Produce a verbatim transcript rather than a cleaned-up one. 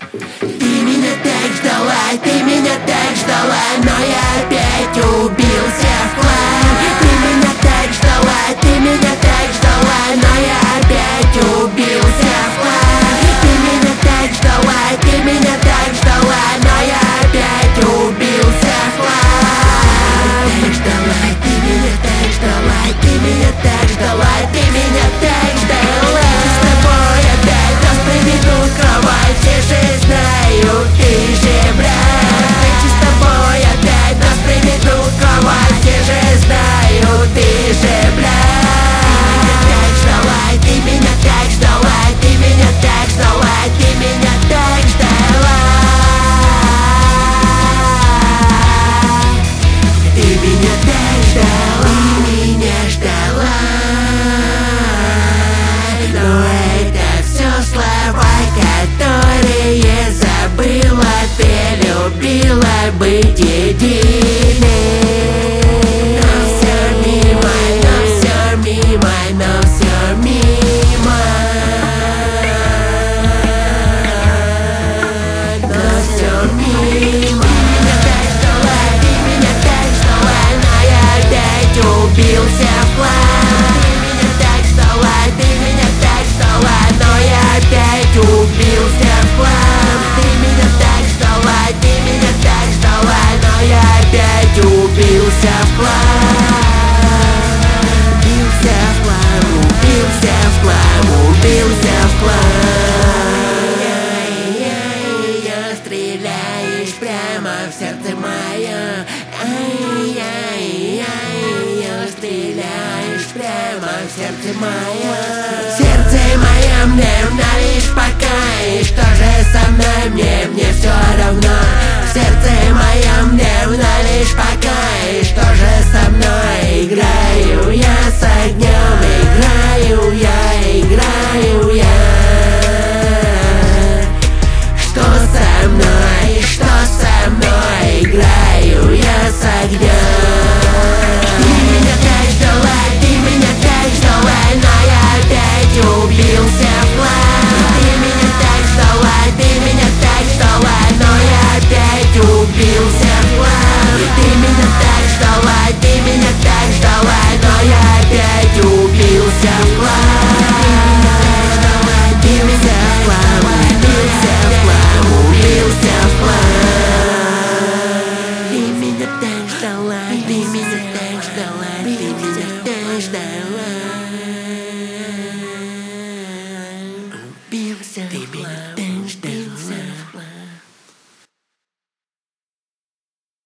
Ты меня так ждала, ты меня так ждала, но я опять убился в хлам. Ты меня так ждала, ты меня так ждала, но я опять убился в хлам. Ты меня так ждала, ты меня так ждала, но я опять убился в хлам. Ты меня так ждала, ты меня так ждала, ты меня так ждала, ты меня так ждала. С тобой опять нас приведут в кровать, все же знают, ты же брат. С тобой опять нас приведут в кровать, все же знают, ты же брат. Ты меня так ждала, ты меня так ждала, ты меня так ждала, ты меня так ждала. Ты меня ждала, но это все слова, которые забыла. Ты любила быть единой. Но все мимо, но все мимо, но все мимо, но все мимо. Ты меня так ждала, ты меня так ждала, но я опять убился в хлам. Ты меня так ждала, ты меня так ждала, но я опять убился в хлам. Ты меня так ждала, ты меня так ждала, но я опять убился в хлам. Убился в хлам, убился в хлам, убился в хлам. Ай-яй-яй, стреляешь прямо в сердце мое. Ай-яй-яй, стреляешь прямо в сердце мое. Сердце мое мне нужно лишь пока, и что же со мной мне